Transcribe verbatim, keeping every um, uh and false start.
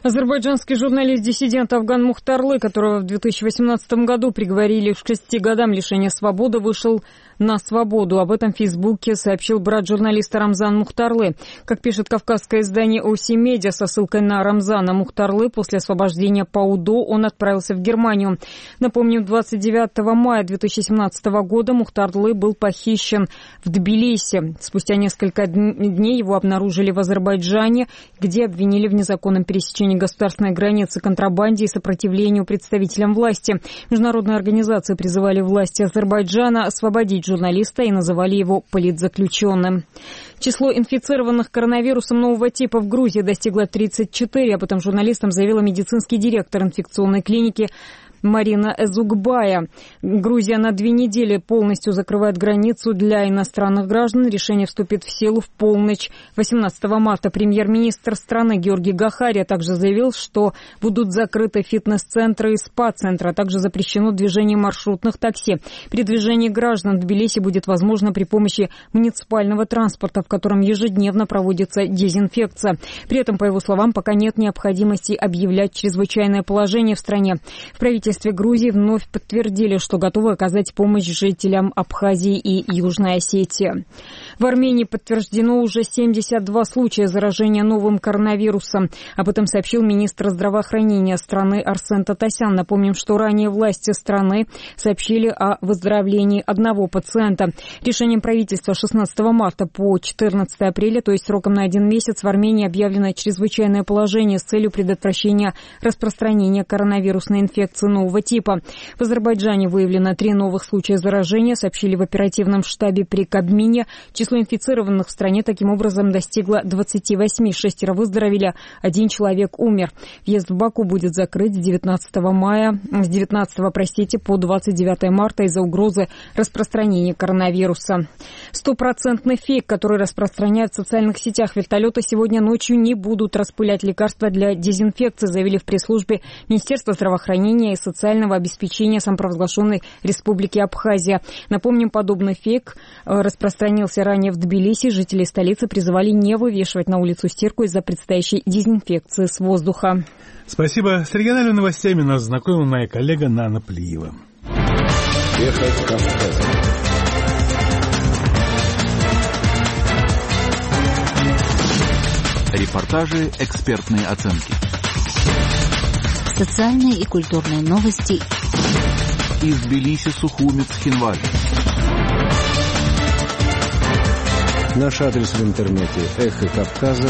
Азербайджанский журналист-диссидент Афган Мухтарлы, которого в две тысячи восемнадцатом году приговорили к шести годам лишения свободы, вышел на свободу. Об этом в Фейсбуке сообщил брат журналиста Рамзан Мухтарлы. Как пишет кавказское издание о си Медиа со ссылкой на Рамзана Мухтарлы, после освобождения по УДО он отправился в Германию. Напомним, двадцать девятого мая две тысячи семнадцатого года Мухтарлы был похищен в Тбилиси. Спустя несколько дней его обнаружили в Азербайджане, где обвинили в незаконном пересечении государственной границы, контрабанде и сопротивлению представителям власти. Международные организации призывали власти Азербайджана освободить журналиста и называли его политзаключенным. Число инфицированных коронавирусом нового типа в Грузии достигло тридцати четырёх. Об этом журналистам заявила медицинский директор инфекционной клиники Марина Эзугбая. Грузия на две недели полностью закрывает границу для иностранных граждан. Решение вступит в силу в полночь восемнадцатого марта. Премьер-министр страны Георгий Гахари также заявил, что будут закрыты фитнес-центры и спа-центры, а также запрещено движение маршрутных такси. Передвижение граждан в Тбилиси будет возможно при помощи муниципального транспорта, в котором ежедневно проводится дезинфекция. При этом, по его словам, пока нет необходимости объявлять чрезвычайное положение в стране. В правительстве В Грузии вновь подтвердили, что готовы оказать помощь жителям Абхазии и Южной Осетии. В Армении подтверждено уже семьдесят два случая заражения новым коронавирусом. Об этом сообщил министр здравоохранения страны Арсен Татасян. Напомним, что ранее власти страны сообщили о выздоровлении одного пациента. Решением правительства шестнадцатого марта по четырнадцатого апреля, то есть сроком на один месяц, в Армении объявлено чрезвычайное положение с целью предотвращения распространения коронавирусной инфекции нового типа. В Азербайджане выявлено три новых случая заражения, сообщили в оперативном штабе при Кабмине. Число инфицированных в стране таким образом достигло двадцати восьми. Шестеро выздоровели, один человек умер. Въезд в Баку будет закрыт с девятнадцатого мая, с девятнадцатого, простите, по двадцать девятое марта из-за угрозы распространения коронавируса. Стопроцентный фейк, который распространяют в социальных сетях. Вертолеты сегодня ночью не будут распылять лекарства для дезинфекции, заявили в пресс-службе Министерства здравоохранения и социального обеспечения самопровозглашенной Республики Абхазия. Напомним, подобный фейк распространился ранее в Тбилиси. Жители столицы призывали не вывешивать на улицу стирку из-за предстоящей дезинфекции с воздуха. Спасибо. С региональными новостями нас знакомила моя коллега Нана Плиева. Эхо Кавказа. Репортажи, экспертные оценки. Социальные и культурные новости. Из Тбилиси, Сухуми, Цхинвали. Наш адрес в интернете эхо кавказа